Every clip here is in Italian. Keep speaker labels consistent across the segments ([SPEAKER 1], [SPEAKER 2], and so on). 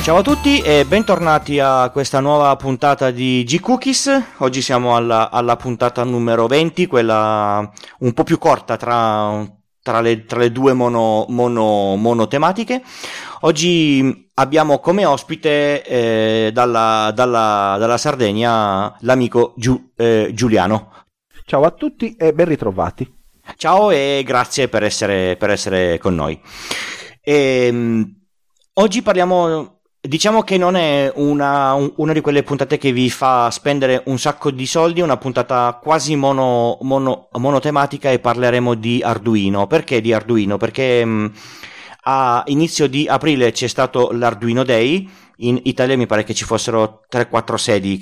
[SPEAKER 1] Ciao a tutti e bentornati a questa nuova puntata di G-Cookies. Oggi siamo alla puntata numero 20, quella un po' più corta tra le due monotematiche. Oggi abbiamo come ospite dalla Sardegna l'amico Giuliano.
[SPEAKER 2] Ciao a tutti e ben ritrovati.
[SPEAKER 1] Ciao e grazie per essere con noi. Oggi parliamo... Diciamo che non è una di quelle puntate che vi fa spendere un sacco di soldi, è una puntata quasi monotematica e parleremo di Arduino. Perché di Arduino? Perché a inizio di aprile c'è stato l'Arduino Day, in Italia mi pare che ci fossero 3-4 sedi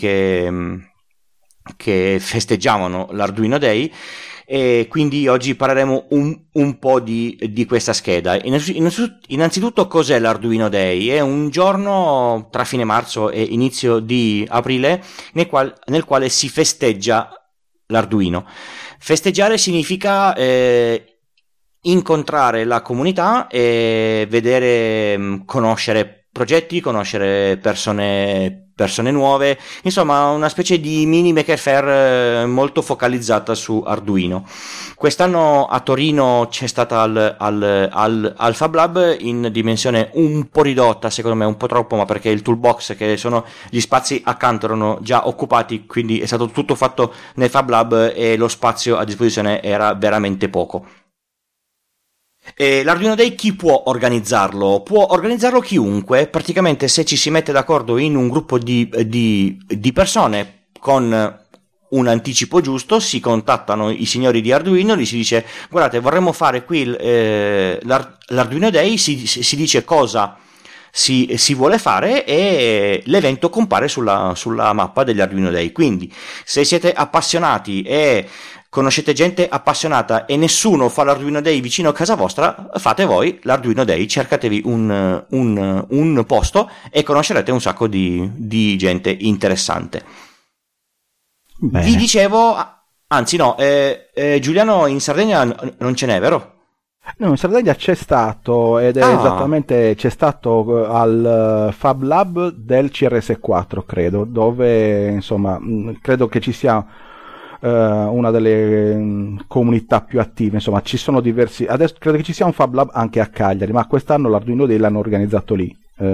[SPEAKER 1] che festeggiavano l'Arduino Day. E quindi oggi parleremo un po' di questa scheda. Innanzitutto cos'è l'Arduino Day? È un giorno tra fine marzo e inizio di aprile nel quale si festeggia l'Arduino. Festeggiare significa incontrare la comunità e vedere, conoscere progetti, conoscere persone nuove, insomma una specie di mini Maker Faire molto focalizzata su Arduino. Quest'anno a Torino c'è stata al Fab Lab in dimensione un po' ridotta, secondo me un po' troppo, ma perché il toolbox, che sono gli spazi accanto, erano già occupati, quindi è stato tutto fatto nel Fab Lab e lo spazio a disposizione era veramente poco. L'Arduino Day chi può organizzarlo? Può organizzarlo chiunque, praticamente se ci si mette d'accordo in un gruppo di persone con un anticipo giusto, si contattano i signori di Arduino, gli si dice guardate vorremmo fare qui l'Arduino Day, si dice cosa si vuole fare e l'evento compare sulla mappa degli Arduino Day. Quindi se siete appassionati e conoscete gente appassionata e nessuno fa l'Arduino Day vicino a casa vostra, fate voi l'Arduino Day, cercatevi un posto e conoscerete un sacco di gente interessante. Bene. Vi dicevo, anzi no, Giuliano, in Sardegna non ce n'è, vero?
[SPEAKER 2] No, in Sardegna c'è stato, ed è esattamente, c'è stato al Fab Lab del CRS4, credo, dove insomma credo che ci sia una delle comunità più attive, insomma ci sono diversi, adesso credo che ci sia un Fab Lab anche a Cagliari, ma quest'anno l'Arduino Day l'hanno organizzato lì,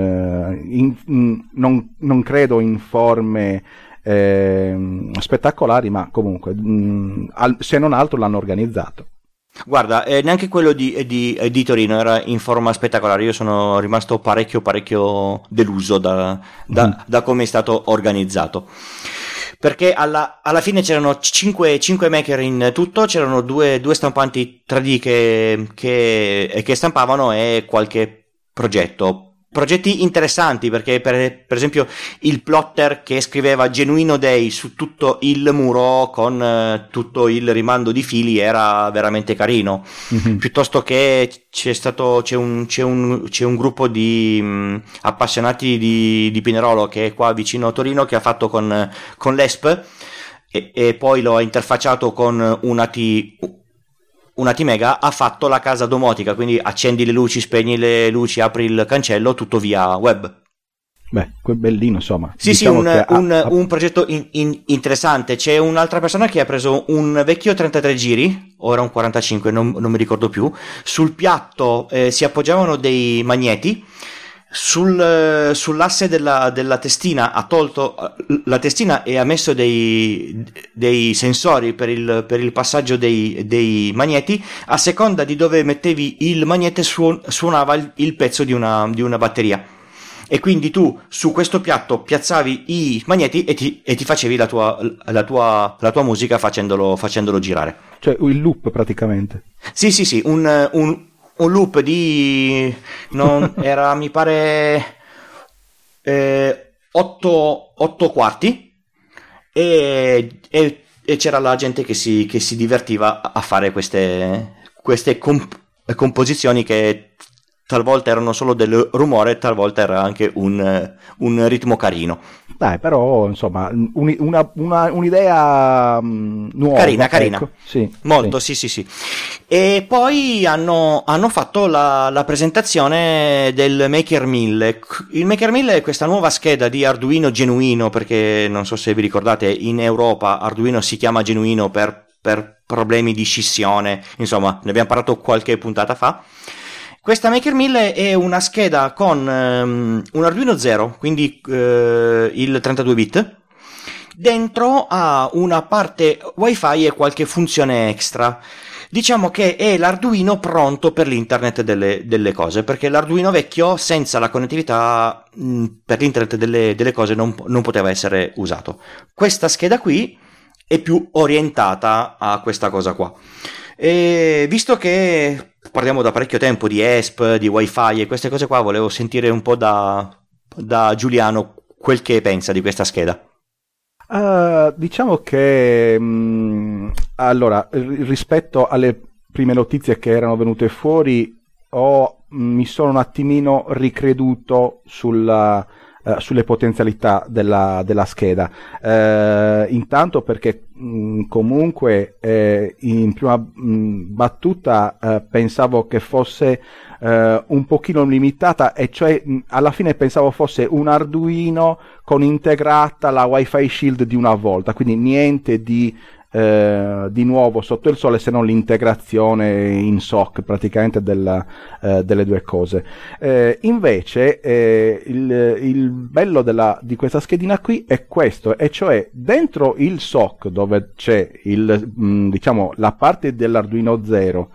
[SPEAKER 2] non credo in forme spettacolari, ma comunque se non altro l'hanno organizzato.
[SPEAKER 1] Guarda, neanche quello di Torino era in forma spettacolare, io sono rimasto parecchio deluso da come è stato organizzato. Perché alla fine c'erano 5 maker in tutto, c'erano due stampanti 3D che stampavano e qualche progetti interessanti, perché per esempio il plotter che scriveva Genuino Day su tutto il muro con tutto il rimando di fili era veramente carino. Mm-hmm. Piuttosto che c'è un gruppo di appassionati di Pinerolo che è qua vicino a Torino, che ha fatto con l'ESP e poi lo ha interfacciato con una T-Mega, ha fatto la casa domotica, quindi accendi le luci, spegni le luci, apri il cancello, tutto via web.
[SPEAKER 2] Beh, quel bellino, insomma.
[SPEAKER 1] Sì, diciamo un progetto interessante. C'è un'altra persona che ha preso un vecchio 33 giri, ora un 45, non mi ricordo più. Sul piatto si appoggiavano dei magneti. Sull'asse della testina ha tolto la testina e ha messo dei sensori per il passaggio dei magneti. A seconda di dove mettevi il magnete suonava il pezzo di una batteria, e quindi tu su questo piatto piazzavi i magneti e ti facevi la tua musica facendolo girare.
[SPEAKER 2] Cioè il loop praticamente.
[SPEAKER 1] Sì, un loop era mi pare 8 quarti e c'era la gente che si divertiva a fare queste composizioni che talvolta erano solo del rumore, talvolta era anche un ritmo carino.
[SPEAKER 2] Dai, però insomma un'idea nuova,
[SPEAKER 1] carina,
[SPEAKER 2] ecco. Sì,
[SPEAKER 1] molto, sì. E poi hanno fatto la presentazione del Maker 1000. Il Maker 1000 è questa nuova scheda di Arduino genuino, perché non so se vi ricordate, in Europa Arduino si chiama genuino per problemi di scissione, insomma ne abbiamo parlato qualche puntata fa. Questa Maker 1000 è una scheda con un Arduino 0, quindi il 32 bit. Dentro ha una parte Wi-Fi e qualche funzione extra. Diciamo che è l'Arduino pronto per l'internet delle cose, perché l'Arduino vecchio senza la connettività per l'internet delle cose non poteva essere usato. Questa scheda qui è più orientata a questa cosa qua. E visto che parliamo da parecchio tempo di ESP, di Wi-Fi e queste cose qua, volevo sentire un po' da Giuliano quel che pensa di questa scheda.
[SPEAKER 2] Diciamo che allora, rispetto alle prime notizie che erano venute fuori, mi sono un attimino ricreduto sulle potenzialità della scheda, intanto perché comunque in prima battuta pensavo che fosse un pochino limitata, e cioè alla fine pensavo fosse un Arduino con integrata la Wi-Fi Shield di una volta, quindi niente di nuovo sotto il sole, se non l'integrazione in SoC praticamente delle due cose. Invece il bello di questa schedina qui è questo, e cioè dentro il SoC, dove c'è diciamo la parte dell'Arduino 0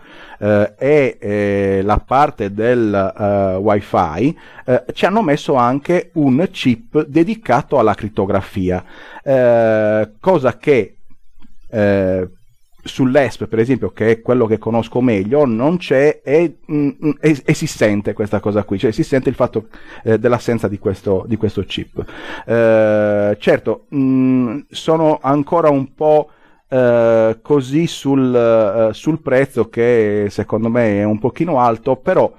[SPEAKER 2] e la parte del Wi-Fi, ci hanno messo anche un chip dedicato alla crittografia, cosa che sull'ESP, per esempio, che è quello che conosco meglio, non c'è, e si sente questa cosa qui, cioè si sente il fatto dell'assenza di questo chip. Certo, sono ancora un po' così sul prezzo, che secondo me è un pochino alto, però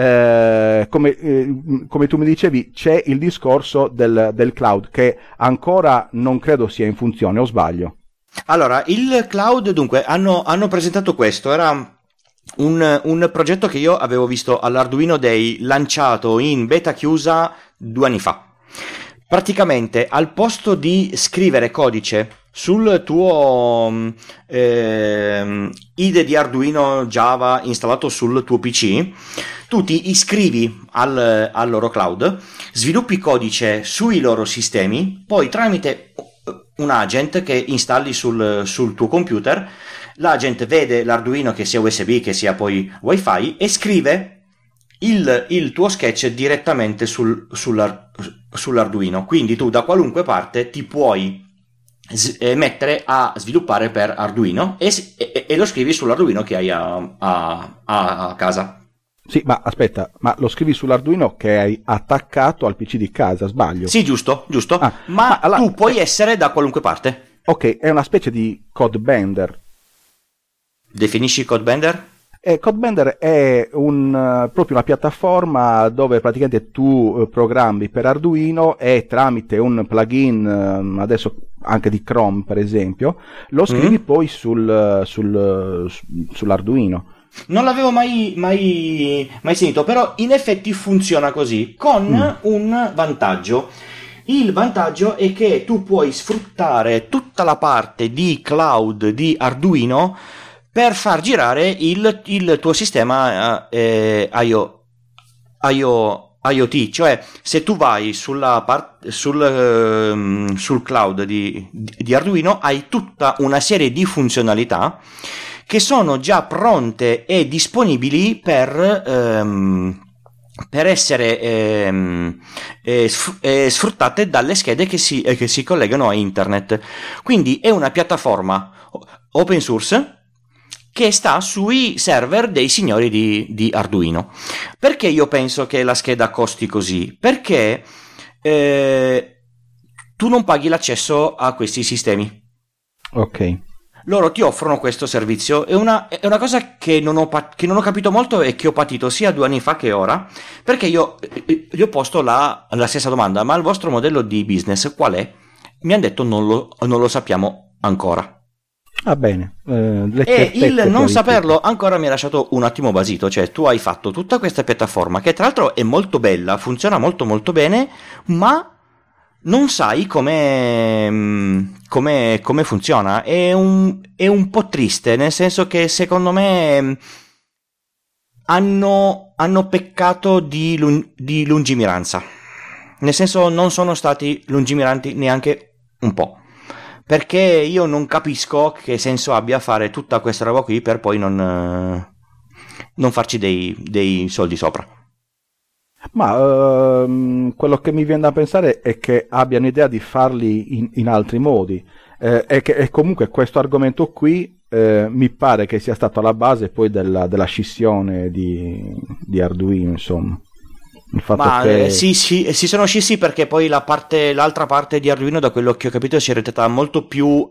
[SPEAKER 2] come tu mi dicevi, c'è il discorso del cloud, che ancora non credo sia in funzione, o sbaglio?
[SPEAKER 1] Allora, il cloud, dunque, hanno presentato questo, era un progetto che io avevo visto all'Arduino Day, lanciato in beta chiusa 2 anni fa. Praticamente, al posto di scrivere codice sul tuo IDE di Arduino Java installato sul tuo PC, tu ti iscrivi al loro cloud, sviluppi codice sui loro sistemi, poi tramite un agent che installi sul tuo computer, l'agent vede l'Arduino, che sia USB che sia poi Wi-Fi, e scrive il tuo sketch direttamente sull'Arduino, quindi tu da qualunque parte ti puoi mettere a sviluppare per Arduino e lo scrivi sull'Arduino che hai a casa.
[SPEAKER 2] Sì, ma aspetta, ma lo scrivi sull'Arduino che hai attaccato al PC di casa, sbaglio?
[SPEAKER 1] Sì, giusto. Ma allora, tu puoi essere da qualunque parte.
[SPEAKER 2] Ok, è una specie di Codebender.
[SPEAKER 1] Definisci Codebender?
[SPEAKER 2] Codebender è proprio una piattaforma dove praticamente tu programmi per Arduino, e tramite un plugin, adesso anche di Chrome per esempio, lo scrivi poi sull'Arduino.
[SPEAKER 1] Non l'avevo mai sentito, però in effetti funziona così, con un vantaggio. Il vantaggio è che tu puoi sfruttare tutta la parte di cloud di Arduino per far girare il tuo sistema IoT, cioè se tu vai sul cloud di Arduino, hai tutta una serie di funzionalità che sono già pronte e disponibili per essere sfruttate dalle schede che si collegano a internet. Quindi è una piattaforma open source che sta sui server dei signori di Arduino. Perché io penso che la scheda costi così? Perché tu non paghi l'accesso a questi sistemi.
[SPEAKER 2] Ok.
[SPEAKER 1] loro ti offrono questo servizio. È una cosa che non ho capito molto e che ho patito sia 2 anni fa che ora, perché io gli ho posto la stessa domanda: ma il vostro modello di business qual è? Mi hanno detto non lo sappiamo ancora.
[SPEAKER 2] Ah, bene.
[SPEAKER 1] E il non saperlo ancora mi ha lasciato un attimo basito. Cioè, tu hai fatto tutta questa piattaforma che tra l'altro è molto bella, funziona molto molto bene, ma non sai come funziona. È un po' triste, nel senso che secondo me hanno peccato di lungimiranza. Nel senso, non sono stati lungimiranti neanche un po'. Perché io non capisco che senso abbia fare tutta questa roba qui per poi non farci dei soldi sopra.
[SPEAKER 2] Ma quello che mi viene da pensare è che abbiano idea di farli in altri modi, e comunque questo argomento qui mi pare che sia stato alla base poi della scissione di Arduino, insomma. Il fatto che...
[SPEAKER 1] sì, si sono scissi perché poi l'altra parte di Arduino, da quello che ho capito, si è orientata molto più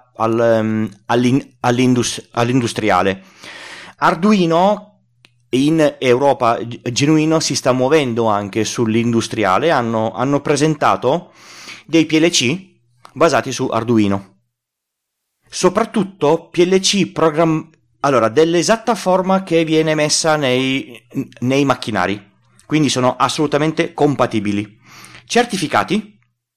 [SPEAKER 1] all'industriale. Arduino in Europa genuino si sta muovendo anche sull'industriale. Hanno presentato dei PLC basati su Arduino, soprattutto PLC allora dell'esatta forma che viene messa nei macchinari. Quindi sono assolutamente compatibili, certificati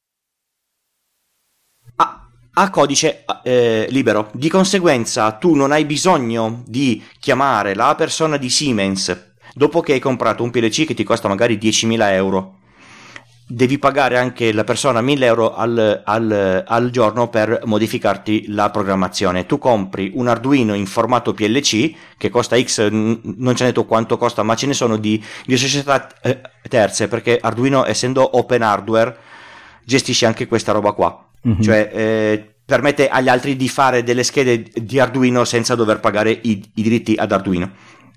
[SPEAKER 1] a codice libero. Di conseguenza tu non hai bisogno di chiamare la persona di Siemens dopo che hai comprato un PLC che ti costa magari 10.000 euro. Devi pagare anche la persona 1.000 euro al giorno per modificarti la programmazione. Tu compri un Arduino in formato PLC che costa X, non ce ne detto quanto costa, ma ce ne sono di società terze, perché Arduino, essendo open hardware, gestisce anche questa roba qua. Mm-hmm. Cioè permette agli altri di fare delle schede di Arduino senza dover pagare i diritti ad Arduino.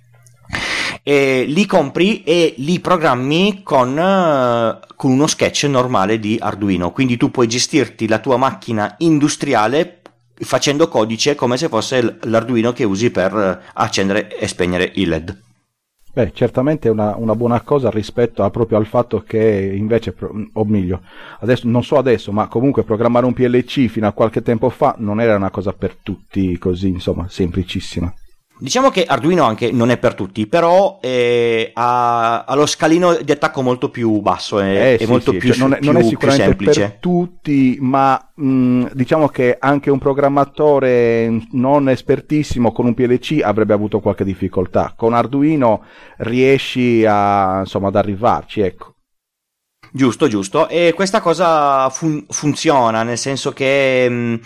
[SPEAKER 1] E li compri e li programmi con uno sketch normale di Arduino. Quindi tu puoi gestirti la tua macchina industriale facendo codice come se fosse l'Arduino che usi per accendere e spegnere il LED.
[SPEAKER 2] Beh, certamente è una buona cosa rispetto proprio al fatto che invece, o meglio, adesso, non so adesso, ma comunque programmare un PLC fino a qualche tempo fa non era una cosa per tutti così, insomma, semplicissima.
[SPEAKER 1] Diciamo che Arduino anche non è per tutti, però ha lo scalino di attacco molto più basso, è molto più,
[SPEAKER 2] cioè non è sicuramente
[SPEAKER 1] semplice
[SPEAKER 2] per tutti, ma diciamo che anche un programmatore non espertissimo con un PLC avrebbe avuto qualche difficoltà. Con Arduino riesci ad arrivarci, ecco.
[SPEAKER 1] Giusto, e questa cosa funziona, nel senso che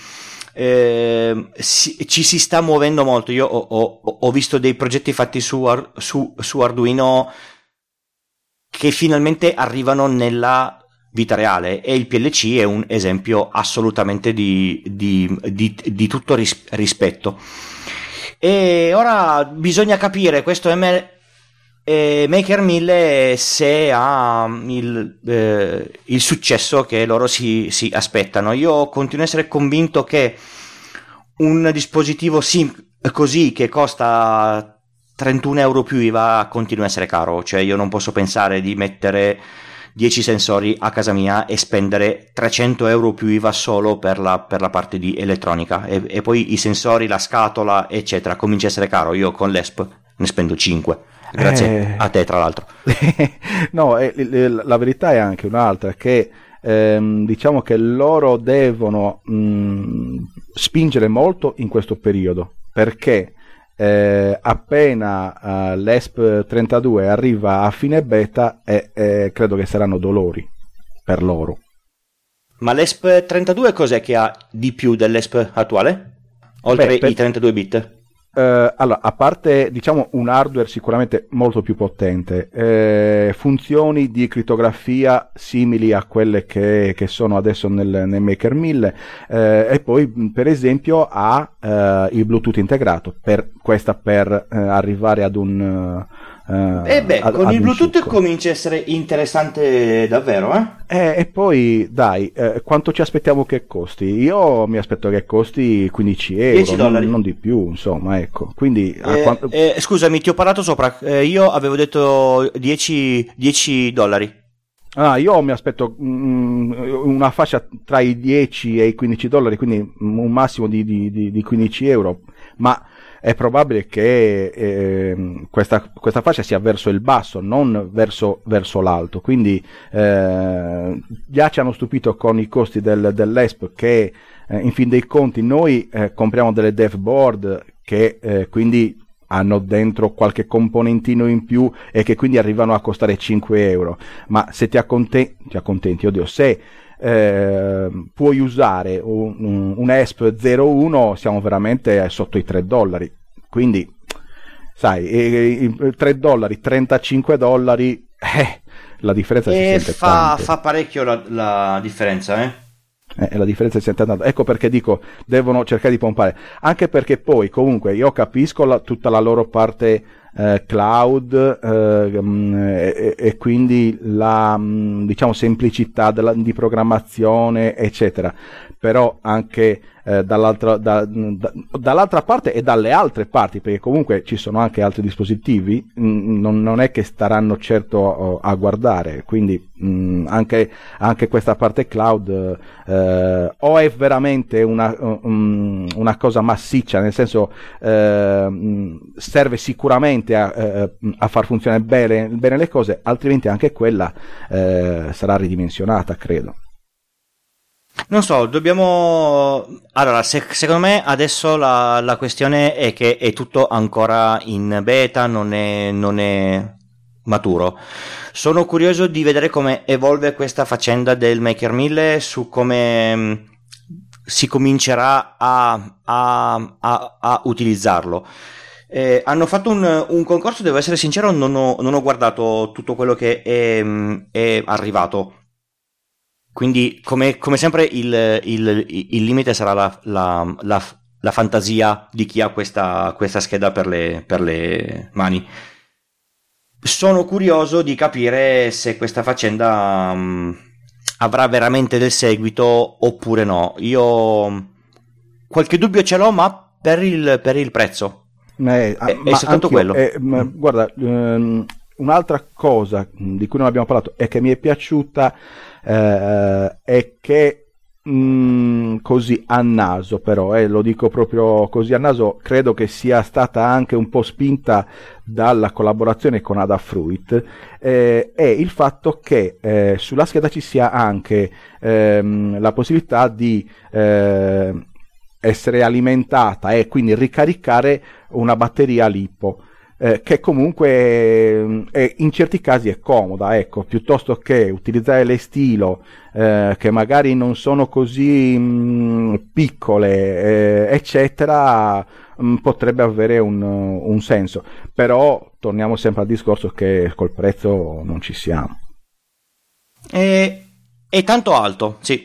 [SPEAKER 1] ci si sta muovendo molto. Io ho visto dei progetti fatti su Arduino che finalmente arrivano nella vita reale, e il PLC è un esempio assolutamente di tutto rispetto. E ora bisogna capire questo Maker 1000 se ha il successo che loro si aspettano. Io continuo a essere convinto che un dispositivo così che costa 31 euro più IVA continua a essere caro. Cioè io non posso pensare di mettere 10 sensori a casa mia e spendere 300 euro più IVA solo per la parte di elettronica, e poi i sensori, la scatola eccetera comincia a essere caro. Io con l'ESP ne spendo 5. Grazie a te, tra l'altro.
[SPEAKER 2] No, la verità è anche un'altra, che diciamo che loro devono spingere molto in questo periodo, perché appena l'ESP32 arriva a fine beta, credo che saranno dolori per loro.
[SPEAKER 1] Ma l'ESP32 cos'è che ha di più dell'ESP attuale? Oltre i 32 bit?
[SPEAKER 2] Allora, a parte diciamo un hardware sicuramente molto più potente, funzioni di crittografia simili a quelle che sono adesso nel Maker 1000, e poi per esempio ha il Bluetooth integrato per arrivare ad un
[SPEAKER 1] con il Bluetooth comincia a essere interessante davvero,
[SPEAKER 2] E poi, dai, quanto ci aspettiamo che costi? Io mi aspetto che costi 15 euro, non di più, insomma, ecco. Quindi,
[SPEAKER 1] scusami, ti ho parlato sopra, io avevo detto $10.
[SPEAKER 2] Io mi aspetto una fascia tra i 10 e i $15, quindi un massimo di 15 euro, ma è probabile che questa fascia sia verso il basso, non verso l'alto, quindi già ci hanno stupito con i costi dell'ESP che in fin dei conti noi compriamo delle dev board che quindi hanno dentro qualche componentino in più e che quindi arrivano a costare 5 euro, ma se ti accontenti, oddio, se puoi usare un ESP 01 siamo veramente sotto i $3, quindi sai, $3, $35, la differenza si sente tanto.
[SPEAKER 1] Fa parecchio la differenza,
[SPEAKER 2] la differenza è sempre tanto. Ecco perché dico devono cercare di pompare, anche perché poi comunque io capisco tutta la loro parte cloud e quindi la diciamo semplicità di programmazione eccetera, però anche dall'altra parte e dalle altre parti, perché comunque ci sono anche altri dispositivi, non è che staranno certo a guardare, quindi anche questa parte cloud o è veramente una cosa massiccia, nel senso serve sicuramente a far funzionare bene le cose, altrimenti anche quella sarà ridimensionata, credo.
[SPEAKER 1] Non so, dobbiamo... Allora, secondo me adesso la questione è che è tutto ancora in beta, non è maturo. Sono curioso di vedere come evolve questa faccenda del Maker 1000, su come si comincerà a utilizzarlo. Hanno fatto un concorso, devo essere sincero, non ho guardato tutto quello che è arrivato. Quindi, come sempre, il limite sarà la fantasia di chi ha questa scheda per le mani. Sono curioso di capire se questa faccenda avrà veramente del seguito oppure no. Io qualche dubbio ce l'ho, ma per il prezzo. È soltanto quello.
[SPEAKER 2] Guarda, un'altra cosa di cui non abbiamo parlato e che mi è piaciuta è che così a naso, però lo dico proprio così a naso, credo che sia stata anche un po' spinta dalla collaborazione con Adafruit, è il fatto che sulla scheda ci sia anche la possibilità di essere alimentata e quindi ricaricare una batteria LiPo, che comunque in certi casi è comoda, ecco, piuttosto che utilizzare le stilo che magari non sono così piccole eccetera, potrebbe avere un senso, però torniamo sempre al discorso che col prezzo non ci siamo.
[SPEAKER 1] È tanto alto, sì.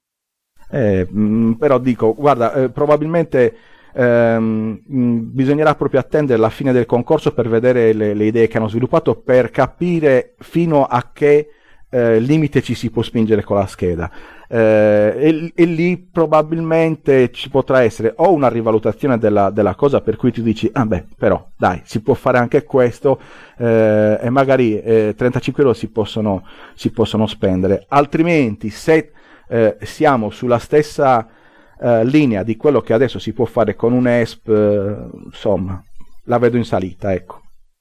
[SPEAKER 2] Però dico, guarda, probabilmente bisognerà proprio attendere la fine del concorso per vedere le idee che hanno sviluppato, per capire fino a che limite ci si può spingere con la scheda, e lì probabilmente ci potrà essere o una rivalutazione della cosa, per cui tu dici però dai, si può fare anche questo, e magari 35 euro si possono spendere, altrimenti se siamo sulla stessa linea di quello che adesso si può fare con un ESP, insomma, la vedo in salita, ecco.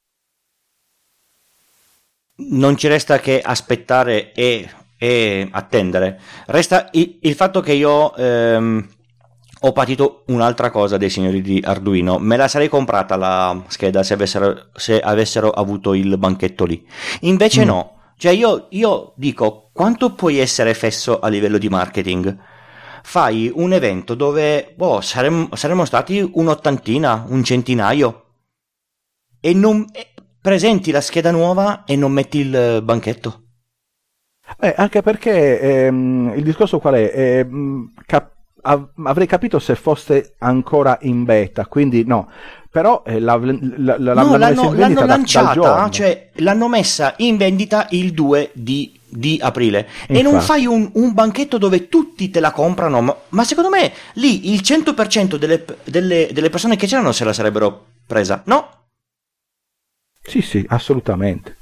[SPEAKER 1] Non ci resta che aspettare e attendere. Resta il fatto che io ho patito un'altra cosa dei signori di Arduino. Me la sarei comprata la scheda se avessero avuto il banchetto lì. Invece no. Cioè io dico, quanto puoi essere fesso a livello di marketing? Fai un evento dove saremmo stati un'ottantina, un centinaio, e non presenti la scheda nuova e non metti il banchetto.
[SPEAKER 2] Anche perché il discorso qual è? Avrei capito se fosse ancora in beta, quindi no, però l'hanno messa in vendita
[SPEAKER 1] lanciata,
[SPEAKER 2] dal giorno.
[SPEAKER 1] cioè l'hanno messa in vendita il 2 di aprile. Infatti. E non fai un banchetto dove tutti te la comprano, ma secondo me lì il 100% delle persone che c'erano se la sarebbero presa, no?
[SPEAKER 2] Sì, assolutamente.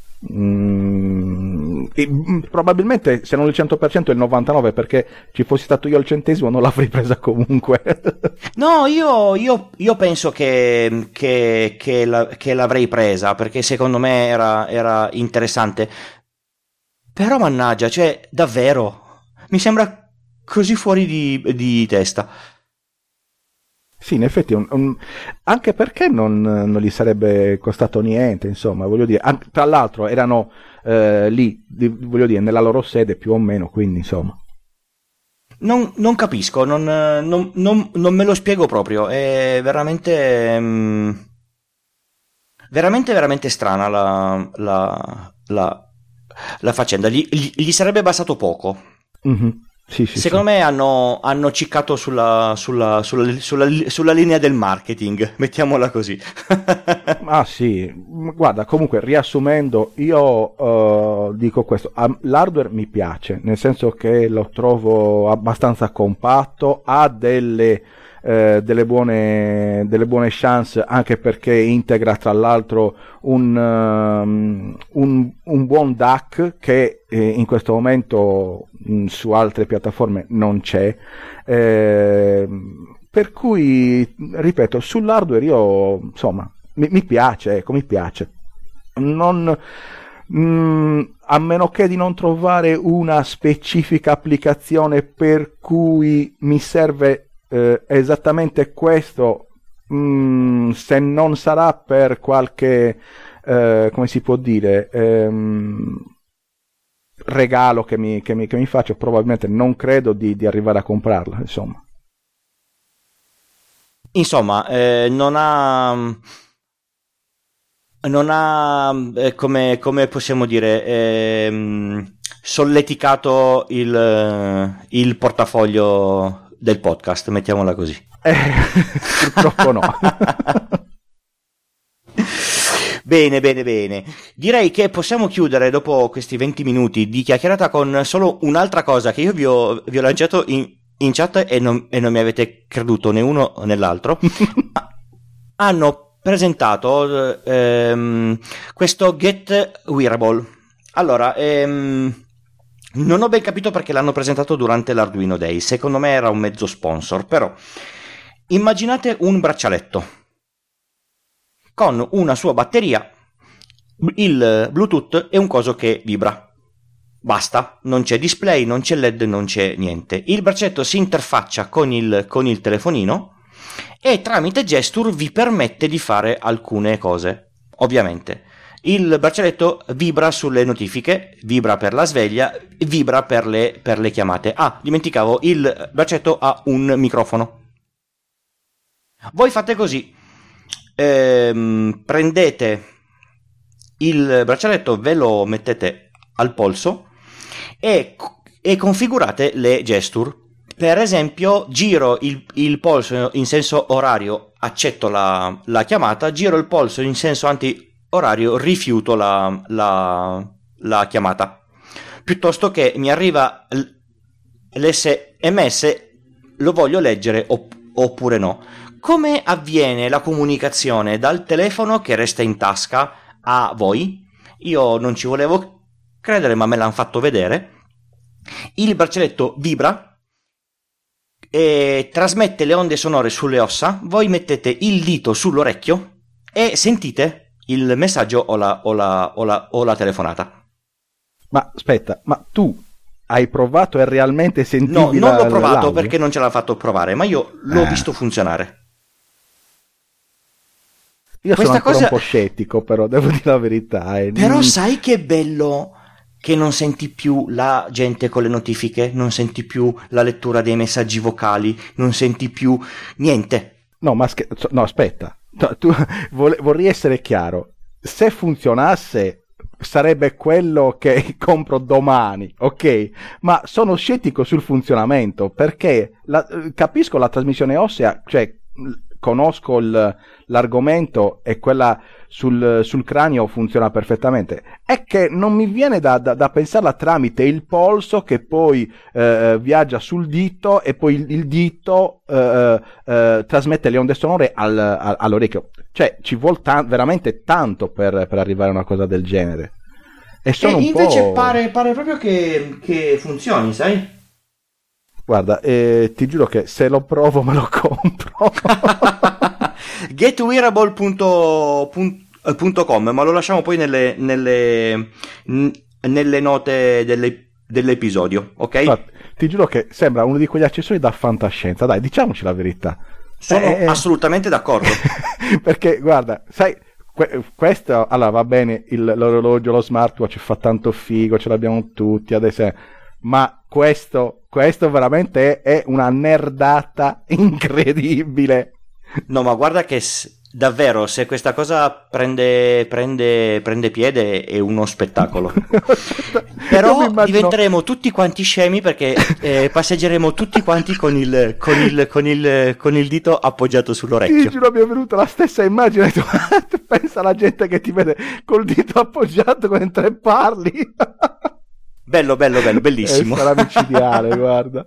[SPEAKER 2] Probabilmente se non il 100% il 99%, perché ci fossi stato io al centesimo non l'avrei presa comunque.
[SPEAKER 1] No, io penso che l'avrei presa, perché secondo me era interessante. Però mannaggia, cioè davvero mi sembra così fuori di testa.
[SPEAKER 2] Sì, in effetti, anche perché non gli sarebbe costato niente, insomma, voglio dire, tra l'altro erano lì, voglio dire, nella loro sede più o meno, quindi insomma.
[SPEAKER 1] Non capisco, non me lo spiego proprio, è veramente veramente strana la faccenda, gli sarebbe bastato poco.
[SPEAKER 2] Mm-hmm. Sì,
[SPEAKER 1] secondo me hanno ciccato sulla linea del marketing, mettiamola così.
[SPEAKER 2] Ah sì, guarda, comunque riassumendo, io dico questo, l'hardware mi piace, nel senso che lo trovo abbastanza compatto, ha delle buone chance, anche perché integra tra l'altro un buon DAC che in questo momento su altre piattaforme non c'è, per cui ripeto, sull'hardware io insomma mi piace, ecco, mi piace, non a meno che di non trovare una specifica applicazione per cui mi serve esattamente questo, se non sarà per qualche come si può dire, regalo che mi faccio, probabilmente non credo di arrivare a comprarla,
[SPEAKER 1] insomma non ha come possiamo dire, solleticato il portafoglio del podcast, mettiamola così.
[SPEAKER 2] Purtroppo no.
[SPEAKER 1] Bene. Direi che possiamo chiudere dopo questi 20 minuti di chiacchierata con solo un'altra cosa che io vi ho lanciato in chat e non mi avete creduto né uno né l'altro. Hanno presentato questo Get Wearable. Allora, non ho ben capito perché l'hanno presentato durante l'Arduino Day, secondo me era un mezzo sponsor, però immaginate un braccialetto con una sua batteria, il Bluetooth e un coso che vibra. Basta, non c'è display, non c'è LED, non c'è niente. Il braccialetto si interfaccia con il telefonino e tramite gesture vi permette di fare alcune cose. Ovviamente il braccialetto vibra sulle notifiche, vibra per la sveglia, vibra per le chiamate. Ah, dimenticavo, il braccialetto ha un microfono. Voi fate così, prendete il braccialetto, ve lo mettete al polso e configurate le gesture. Per esempio, giro il polso in senso orario, accetto la chiamata, giro il polso in senso anti-orario, rifiuto la chiamata. Piuttosto che mi arriva l'SMS, lo voglio leggere oppure no. Come avviene la comunicazione dal telefono che resta in tasca a voi? Io non ci volevo credere, ma me l'hanno fatto vedere. Il braccialetto vibra e trasmette le onde sonore sulle ossa. Voi mettete il dito sull'orecchio e sentite il messaggio o la telefonata.
[SPEAKER 2] Ma aspetta, ma tu hai provato e realmente sentivi?
[SPEAKER 1] No, non l'ho provato perché non ce l'ha fatto provare, ma io l'ho visto funzionare.
[SPEAKER 2] Io sono ancora un po' scettico, però devo dire la verità.
[SPEAKER 1] Però sai che bello che non senti più la gente con le notifiche, non senti più la lettura dei messaggi vocali, non senti più niente.
[SPEAKER 2] No, ma no, aspetta, vorrei essere chiaro. Se funzionasse sarebbe quello che compro domani, ok? Ma sono scettico sul funzionamento, perché capisco la trasmissione ossea, cioè conosco l'argomento e quella sul cranio funziona perfettamente. È che non mi viene da pensarla tramite il polso che poi viaggia sul dito e poi il dito trasmette le onde sonore all'orecchio. Cioè ci vuole veramente tanto per arrivare a una cosa del genere. E sono un
[SPEAKER 1] invece
[SPEAKER 2] po'...
[SPEAKER 1] pare proprio che funzioni, sai?
[SPEAKER 2] Guarda, ti giuro che se lo provo me lo compro.
[SPEAKER 1] Getwearable.com, ma lo lasciamo poi nelle note dell'episodio, ok?
[SPEAKER 2] Guarda, ti giuro che sembra uno di quegli accessori da fantascienza, dai, diciamoci la verità.
[SPEAKER 1] Sono assolutamente d'accordo.
[SPEAKER 2] Perché, guarda, sai, questo, allora va bene, l'orologio, lo smartwatch fa tanto figo, ce l'abbiamo tutti adesso, ma questo veramente è una nerdata incredibile.
[SPEAKER 1] No, ma guarda che davvero, se questa cosa prende piede è uno spettacolo. Però diventeremo tutti quanti scemi perché passeggeremo tutti quanti con il dito appoggiato sull'orecchio.
[SPEAKER 2] Ti giuro, mi è venuta la stessa immagine. Pensa alla gente che ti vede col dito appoggiato mentre parli.
[SPEAKER 1] Bello, bellissimo.
[SPEAKER 2] Sarà micidiale, guarda.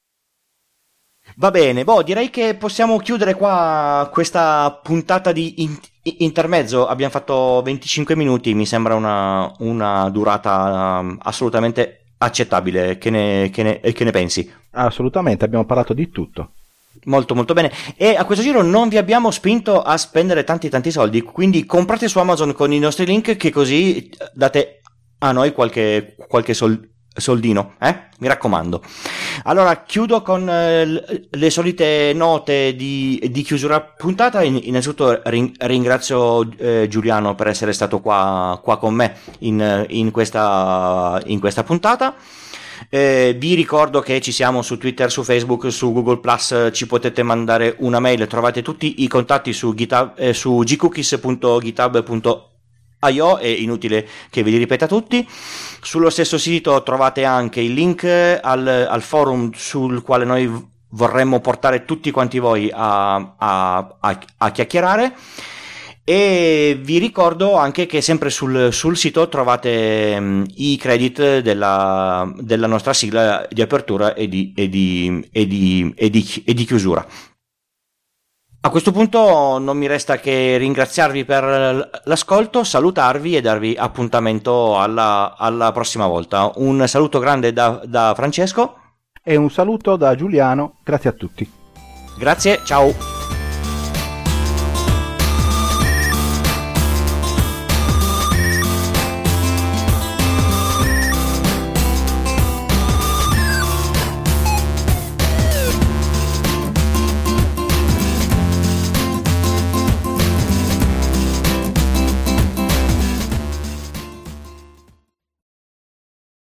[SPEAKER 1] Va bene, direi che possiamo chiudere qua questa puntata di intermezzo. Abbiamo fatto 25 minuti, mi sembra una durata assolutamente accettabile. Che ne pensi?
[SPEAKER 2] Assolutamente, abbiamo parlato di tutto.
[SPEAKER 1] Molto molto bene. E a questo giro non vi abbiamo spinto a spendere tanti soldi, quindi comprate su Amazon con i nostri link, che così date a noi qualche soldino, mi raccomando. Allora chiudo con le solite note di chiusura puntata. Innanzitutto ringrazio Giuliano per essere stato qua con me in questa puntata. Vi ricordo che ci siamo su Twitter, su Facebook, su Google+, ci potete mandare una mail, trovate tutti i contatti su gcookies.github.io, è inutile che ve li ripeta tutti. Sullo stesso sito trovate anche il link al forum sul quale noi vorremmo portare tutti quanti voi a chiacchierare. E vi ricordo anche che sempre sul sito trovate i credit della nostra sigla di apertura e di chiusura. A questo punto non mi resta che ringraziarvi per l'ascolto, salutarvi e darvi appuntamento alla prossima volta. Un saluto grande da Francesco.
[SPEAKER 2] E un saluto da Giuliano, grazie a tutti.
[SPEAKER 1] Grazie, ciao.